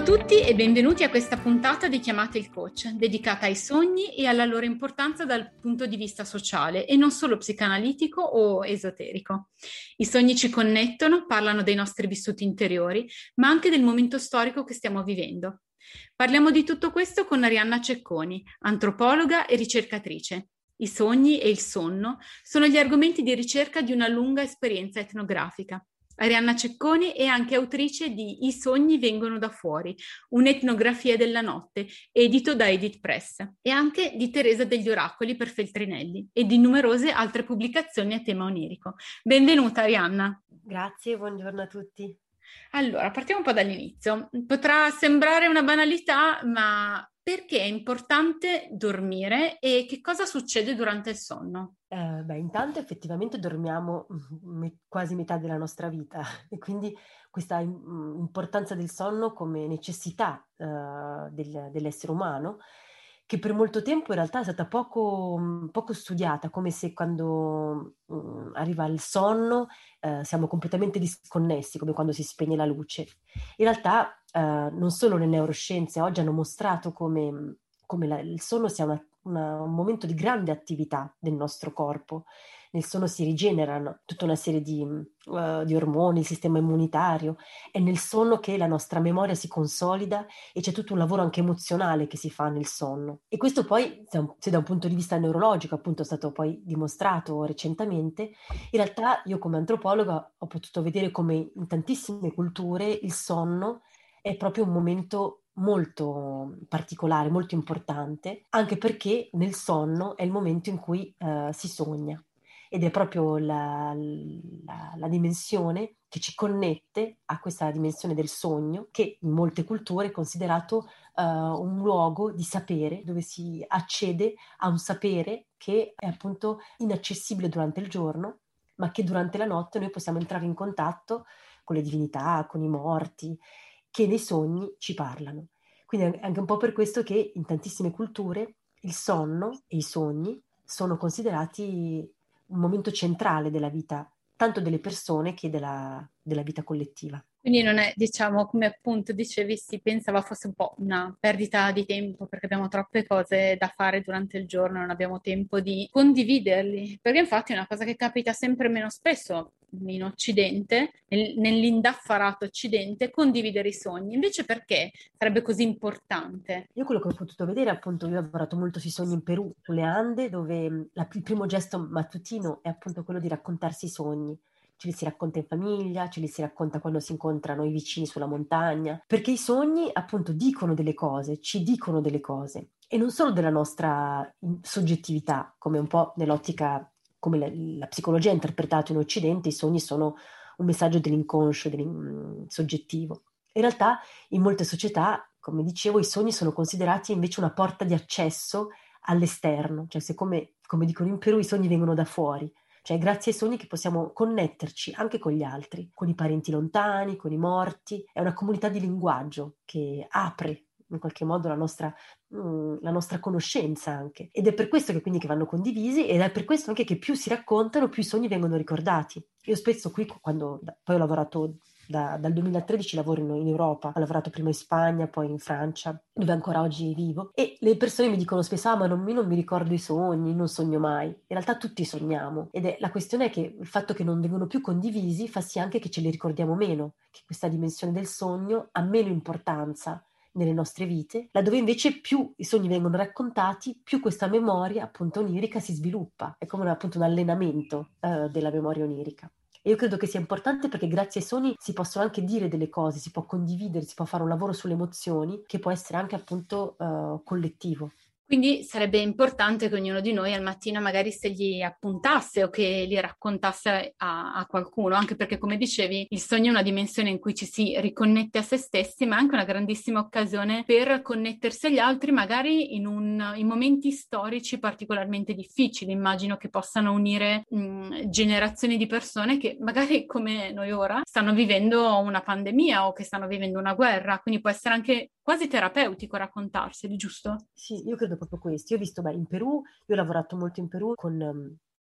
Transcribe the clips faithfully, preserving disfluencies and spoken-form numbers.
tutti e benvenuti a questa puntata di Chiamate il Coach, dedicata ai sogni e alla loro importanza dal punto di vista sociale e non solo psicanalitico o esoterico. I sogni ci connettono, parlano dei nostri vissuti interiori, ma anche del momento storico che stiamo vivendo. Parliamo di tutto questo con Arianna Cecconi, antropologa e ricercatrice. I sogni e il sonno sono gli argomenti di ricerca di una lunga esperienza etnografica. Arianna Cecconi è anche autrice di I sogni vengono da fuori, un'etnografia della notte, edito da Edith Press, e anche di Teresa degli Oracoli per Feltrinelli e di numerose altre pubblicazioni a tema onirico. Benvenuta Arianna. Grazie, buongiorno a tutti. Allora, partiamo un po' dall'inizio. Potrà sembrare una banalità, ma perché è importante dormire e che cosa succede durante il sonno? Eh, beh, intanto effettivamente dormiamo me- quasi metà della nostra vita e quindi questa im- importanza del sonno come necessità eh, del- dell'essere umano, che per molto tempo in realtà è stata poco, poco studiata, come se quando mm, arriva il sonno eh, siamo completamente disconnessi, come quando si spegne la luce. In realtà eh, non solo le neuroscienze oggi hanno mostrato come, come la- il sonno sia una una- un momento di grande attività del nostro corpo. Nel sonno si rigenerano tutta una serie di, uh, di ormoni, il sistema immunitario. È nel sonno che la nostra memoria si consolida e c'è tutto un lavoro anche emozionale che si fa nel sonno. E questo poi, se se da un punto di vista neurologico, appunto, è stato poi dimostrato recentemente, in realtà io come antropologa ho potuto vedere come in tantissime culture il sonno è proprio un momento molto particolare, molto importante, anche perché nel sonno è il momento in cui eh, si sogna ed è proprio la, la- la dimensione che ci connette a questa dimensione del sogno, che in molte culture è considerato eh, un luogo di sapere, dove si accede a un sapere che è appunto inaccessibile durante il giorno, ma che durante la notte noi possiamo entrare in contatto con le divinità, con i morti, che nei sogni ci parlano. Quindi è anche un po' per questo che in tantissime culture il sonno e i sogni sono considerati un momento centrale della vita, tanto delle persone che della, della vita collettiva. Quindi non è, diciamo, come appunto dicevi, si pensava fosse un po' una perdita di tempo perché abbiamo troppe cose da fare durante il giorno, non abbiamo tempo di condividerli. Perché infatti è una cosa che capita sempre meno spesso in Occidente, nel- nell'indaffarato Occidente, condividere i sogni. Invece perché sarebbe così importante? Io quello che ho potuto vedere, appunto, io ho lavorato molto sui sogni in Perù, sulle Ande, dove mh, la- il primo gesto mattutino è appunto quello di raccontarsi i sogni. Ce li si racconta in famiglia, ce li si racconta quando si incontrano i vicini sulla montagna, perché i sogni appunto dicono delle cose, ci dicono delle cose, e non solo della nostra in- soggettività, come un po' nell'ottica, come la, la psicologia ha interpretato in Occidente, i sogni sono un messaggio dell'inconscio, dell'in- soggettivo. In realtà in molte società, come dicevo, i sogni sono considerati invece una porta di accesso all'esterno, cioè se come, come dicono in Perù i sogni vengono da fuori, cioè grazie ai sogni che possiamo connetterci anche con gli altri, con i parenti lontani, con i morti, è una comunità di linguaggio che apre in qualche modo la nostra, mm, la nostra conoscenza anche. Ed è per questo che quindi che vanno condivisi ed è per questo anche che più si raccontano, più i sogni vengono ricordati. Io spesso qui, quando poi ho lavorato da- dal duemilatredici lavoro in, in Europa, ho lavorato prima in Spagna, poi in Francia, dove ancora oggi vivo, e le persone mi dicono spesso, ah ma non, io non mi ricordo i sogni, non sogno mai. In realtà tutti sogniamo, ed è la questione è che il fatto che non vengono più condivisi fa sì anche che ce li ricordiamo meno, che questa dimensione del sogno ha meno importanza nelle nostre vite, laddove invece più i sogni vengono raccontati, più questa memoria appunto onirica si sviluppa, è come un, appunto un allenamento eh, della memoria onirica. E io credo che sia importante perché grazie ai sogni si possono anche dire delle cose, si può condividere, si può fare un lavoro sulle emozioni che può essere anche appunto eh, collettivo. Quindi sarebbe importante che ognuno di noi al mattino magari se li appuntasse o che li raccontasse a, a qualcuno, anche perché come dicevi il sogno è una dimensione in cui ci si riconnette a se stessi, ma anche una grandissima occasione per connettersi agli altri, magari in, un, in momenti storici particolarmente difficili. Immagino che possano unire mh, generazioni di persone che magari come noi ora stanno vivendo una pandemia o che stanno vivendo una guerra, quindi può essere anche quasi terapeutico raccontarseli, giusto? Sì, io credo proprio questo. Io ho visto, beh, in Perù, io ho lavorato molto in Perù con, um,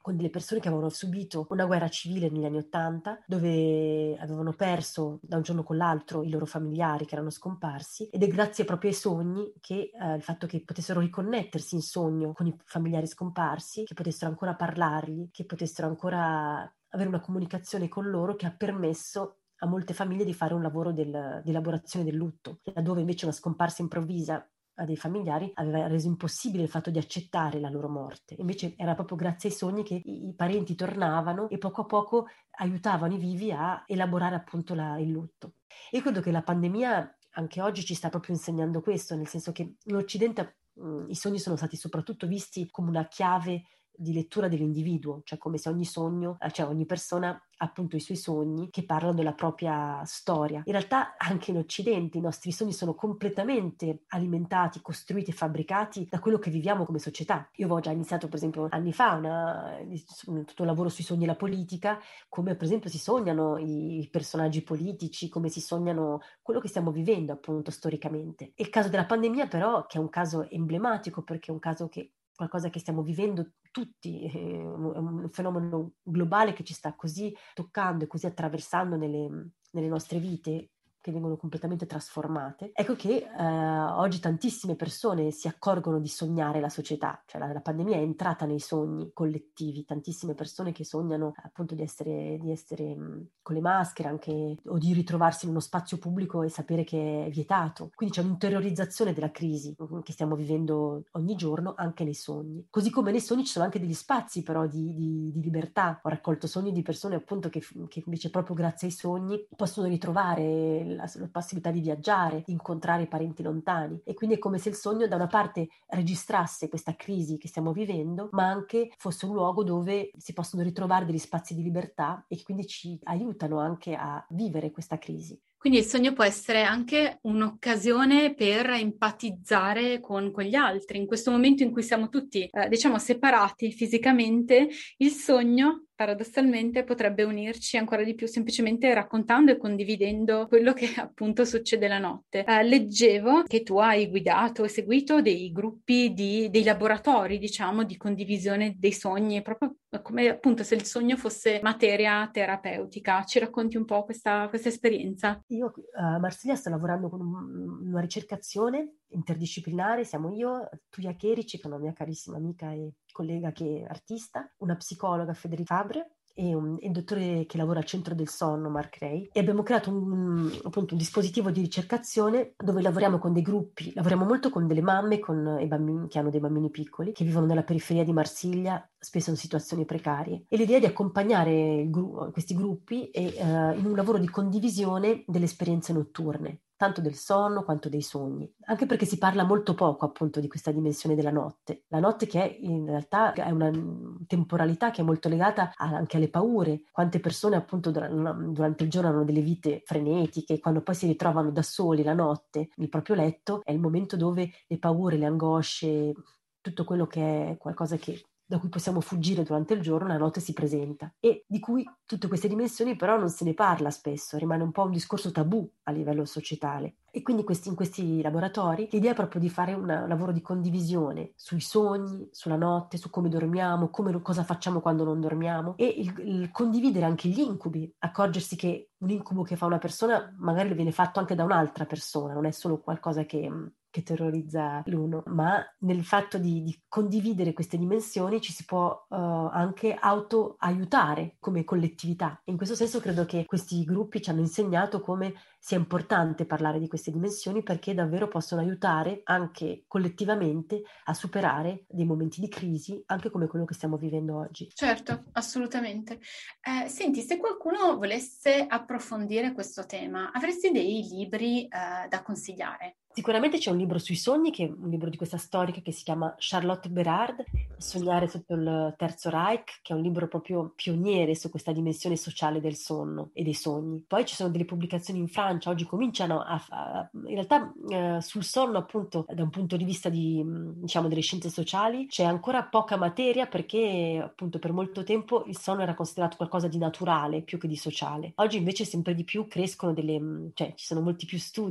con delle persone che avevano subito una guerra civile negli anni Ottanta, dove avevano perso da un giorno con l'altro i loro familiari che erano scomparsi, ed è grazie proprio ai sogni che eh, il fatto che potessero riconnettersi in sogno con i familiari scomparsi, che potessero ancora parlargli, che potessero ancora avere una comunicazione con loro, che ha permesso a molte famiglie di fare un lavoro del, di elaborazione del lutto, laddove invece una scomparsa improvvisa a dei familiari aveva reso impossibile il fatto di accettare la loro morte. Invece era proprio grazie ai sogni che i, i parenti tornavano e poco a poco aiutavano i vivi a elaborare appunto la, il lutto. E credo che la pandemia anche oggi ci sta proprio insegnando questo, nel senso che in Occidente mh, i sogni sono stati soprattutto visti come una chiave di lettura dell'individuo, cioè come se ogni sogno, cioè ogni persona ha appunto i suoi sogni che parlano della propria storia. In realtà anche in Occidente i nostri sogni sono completamente alimentati, costruiti e fabbricati da quello che viviamo come società. Io avevo già iniziato per esempio anni fa una, tutto un lavoro sui sogni e la politica, come per esempio si sognano i personaggi politici, come si sognano quello che stiamo vivendo appunto storicamente. E il caso della pandemia però, che è un caso emblematico perché è un caso che qualcosa che stiamo vivendo tutti, è un fenomeno globale che ci sta così toccando e così attraversando nelle, nelle nostre vite, che vengono completamente trasformate. Ecco che eh, oggi tantissime persone si accorgono di sognare la società, cioè la, la pandemia è entrata nei sogni collettivi, tantissime persone che sognano appunto di essere, di essere mh, con le maschere anche, o di ritrovarsi in uno spazio pubblico e sapere che è vietato. Quindi c'è un'interiorizzazione della crisi mh, che stiamo vivendo ogni giorno anche nei sogni. Così come nei sogni ci sono anche degli spazi però di, di, di libertà. Ho raccolto sogni di persone appunto che, che invece proprio grazie ai sogni possono ritrovare la, la possibilità di viaggiare, di incontrare i parenti lontani, e quindi è come se il sogno da una parte registrasse questa crisi che stiamo vivendo, ma anche fosse un luogo dove si possono ritrovare degli spazi di libertà e che quindi ci aiutano anche a vivere questa crisi. Quindi il sogno può essere anche un'occasione per empatizzare con, con gli altri. In questo momento in cui siamo tutti, eh, diciamo, separati fisicamente, il sogno paradossalmente potrebbe unirci ancora di più semplicemente raccontando e condividendo quello che appunto succede la notte. Eh, leggevo che tu hai guidato e seguito dei gruppi di, dei laboratori, diciamo, di condivisione dei sogni, proprio come appunto se il sogno fosse materia terapeutica. Ci racconti un po' questa, questa esperienza? Io a Marsiglia sto lavorando con un, una ricercazione interdisciplinare, siamo io, Tuia Cherici, che è una mia carissima amica e collega che è artista, una psicologa, Federica Fabre, e, un, e il dottore che lavora al centro del sonno, Mark Ray, e abbiamo creato un, appunto, un dispositivo di ricercazione dove lavoriamo con dei gruppi, lavoriamo molto con delle mamme con, e bambini che hanno dei bambini piccoli, che vivono nella periferia di Marsiglia, spesso in situazioni precarie, e l'idea è di accompagnare gru- questi gruppi e, eh, in un lavoro di condivisione delle esperienze notturne, tanto del sonno quanto dei sogni, anche perché si parla molto poco appunto di questa dimensione della notte, la notte che in realtà è una temporalità che è molto legata a, anche alle paure. Quante persone appunto durante il giorno hanno delle vite frenetiche, quando poi si ritrovano da soli la notte nel proprio letto è il momento dove le paure, le angosce, tutto quello che è qualcosa che da cui possiamo fuggire durante il giorno, la notte si presenta, e di cui tutte queste dimensioni però non se ne parla spesso, rimane un po' un discorso tabù a livello societale. E quindi questi, in questi laboratori l'idea è proprio di fare un lavoro di condivisione sui sogni, sulla notte, su come dormiamo, come, cosa facciamo quando non dormiamo, e il, il condividere anche gli incubi, accorgersi che un incubo che fa una persona magari viene fatto anche da un'altra persona, non è solo qualcosa che che terrorizza l'uno, ma nel fatto di, di condividere queste dimensioni ci si può uh, anche auto-aiutare come collettività. In questo senso credo che questi gruppi ci hanno insegnato come sia importante parlare di queste dimensioni, perché davvero possono aiutare anche collettivamente a superare dei momenti di crisi, anche come quello che stiamo vivendo oggi. Certo, assolutamente. Eh, senti, se qualcuno volesse approfondire questo tema, avresti dei libri eh, da consigliare? Sicuramente c'è un libro sui sogni, che è un libro di questa storica che si chiama Charlotte Berard, Sognare sotto il Terzo Reich, che è un libro proprio pioniere su questa dimensione sociale del sonno e dei sogni. Poi ci sono delle pubblicazioni in Francia, oggi cominciano a, a in realtà eh, sul sonno appunto da un punto di vista di, diciamo, delle scienze sociali c'è ancora poca materia, perché appunto per molto tempo il sonno era considerato qualcosa di naturale più che di sociale. Oggi invece sempre di più crescono delle, cioè ci sono molti più studi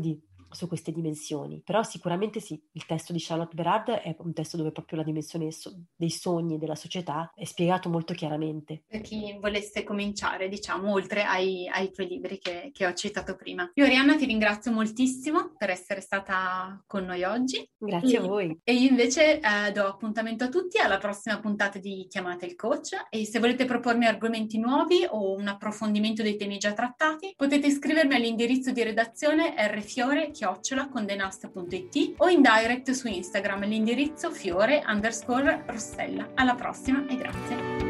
su queste dimensioni. Però sicuramente sì, il testo di Charlotte Berard è un testo dove proprio la dimensione so- dei sogni e della società è spiegato molto chiaramente. Per chi volesse cominciare, diciamo, oltre ai, ai tuoi libri che, che ho citato prima. Io, Arianna, ti ringrazio moltissimo per essere stata con noi oggi. Grazie a E, voi. e io invece eh, do appuntamento a tutti alla prossima puntata di Chiamate il Coach, e se volete propormi argomenti nuovi o un approfondimento dei temi già trattati, potete scrivermi all'indirizzo di redazione rfiore chiocciola condenast punto it o in direct su Instagram all'indirizzo fiore underscore rossella. Alla prossima e grazie.